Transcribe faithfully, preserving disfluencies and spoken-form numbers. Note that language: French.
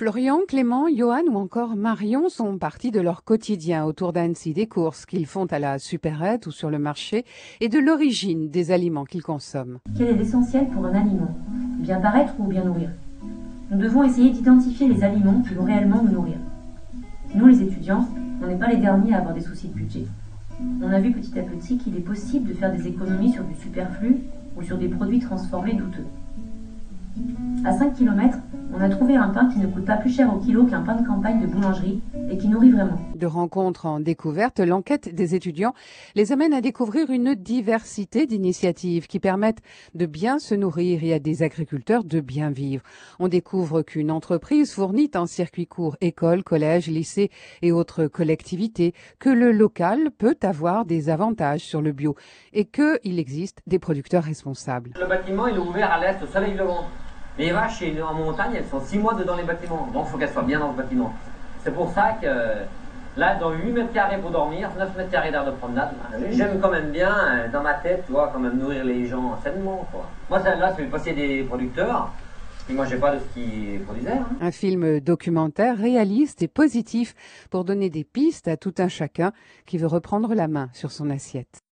Florian, Clément, Johan ou encore Marion sont partis de leur quotidien autour d'Annecy, des courses qu'ils font à la supérette ou sur le marché et de l'origine des aliments qu'ils consomment. Quel est l'essentiel pour un aliment? Bien paraître ou bien nourrir? Nous devons essayer d'identifier les aliments qui vont réellement nous nourrir. Nous, les étudiants, on n'est pas les derniers à avoir des soucis de budget. On a vu petit à petit qu'il est possible de faire des économies sur du superflu ou sur des produits transformés douteux. À cinq kilomètres, on a trouvé un pain qui ne coûte pas plus cher au kilo qu'un pain de campagne de boulangerie et qui nourrit vraiment. De rencontres en découverte, l'enquête des étudiants les amène à découvrir une diversité d'initiatives qui permettent de bien se nourrir et à des agriculteurs de bien vivre. On découvre qu'une entreprise fournit un circuit court écoles, collèges, lycées et autres collectivités, que le local peut avoir des avantages sur le bio et qu'il existe des producteurs responsables. Le bâtiment il est ouvert à l'est, au soleil levant. Les vaches en montagne, elles sont six mois dedans les bâtiments, donc il faut qu'elles soient bien dans le bâtiment. C'est pour ça que là, dans huit mètres carrés pour dormir, neuf mètres carrés d'air de promenade, j'aime quand même bien, dans ma tête, tu vois, quand même nourrir les gens sainement, quoi. Moi, là, c'est passer des producteurs, et moi, j'ai pas de ce qu'ils produisaient. Hein. Un film documentaire réaliste et positif pour donner des pistes à tout un chacun qui veut reprendre la main sur son assiette.